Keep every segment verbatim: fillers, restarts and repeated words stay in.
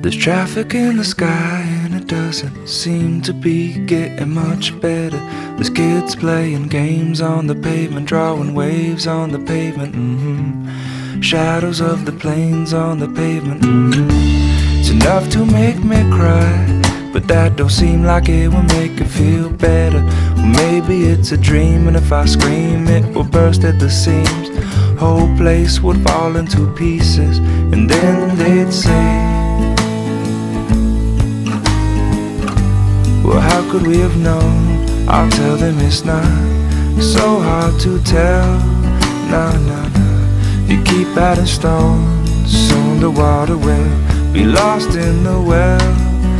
There's traffic in the sky and it doesn't seem to be getting much better. There's kids playing games on the pavement, drawing waves on the pavement. Mm-hmm. Shadows of the planes on the pavement. Mm-hmm. It's enough to make me cry, but that don't seem like it will make it feel better. Well, maybe it's a dream, and if I scream it will burst at the seams. Whole place would fall into pieces, and then they'd say, well, how could we have known? I'll tell them it's not so hard to tell. Nah, nah, nah. If you keep adding stones, soon the water will be lost in the well.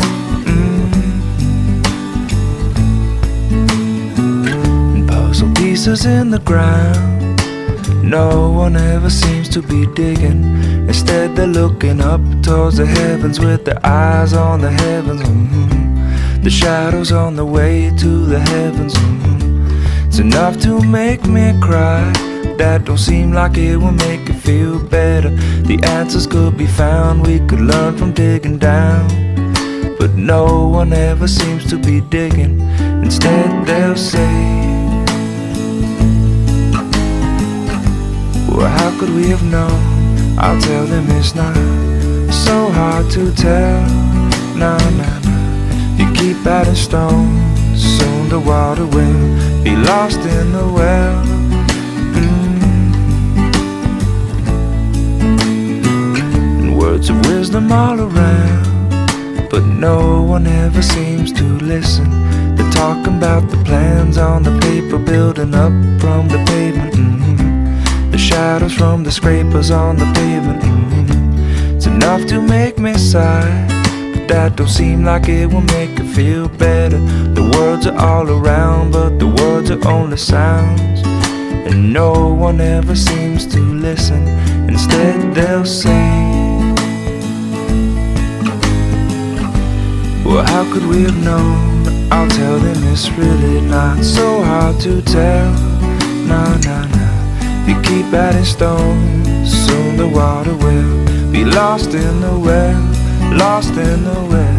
Mm-hmm. Puzzle pieces in the ground, no one ever seems to be digging. Instead they're looking up towards the heavens with their eyes on the heavens. Mm-hmm. The shadows on the way to the heavens. Mm-hmm. It's enough to make me cry, that don't seem like it will make it feel better. The answers could be found, we could learn from digging down, but no one ever seems to be digging. Instead they'll say, well, how could we have known? I'll tell them it's not so hard to tell. Nah, nah, nah. You keep adding stones, soon the water will be lost in the well. Mm-hmm. And words of wisdom all around, but no one ever seems to listen. They're talking about the plans on the paper, building up from the pavement. Mm-hmm. The shadows from the scrapers on the pavement. Mm-hmm. It's enough to make me sigh, that don't seem like it will make it feel better. The words are all around, but the words are only sounds, and no one ever seems to listen. Instead they'll say, well, how could we have known? I'll tell them it's really not so hard to tell. Nah, nah, nah. If you keep adding stones, soon the water will be lost in the well. Lost in the well.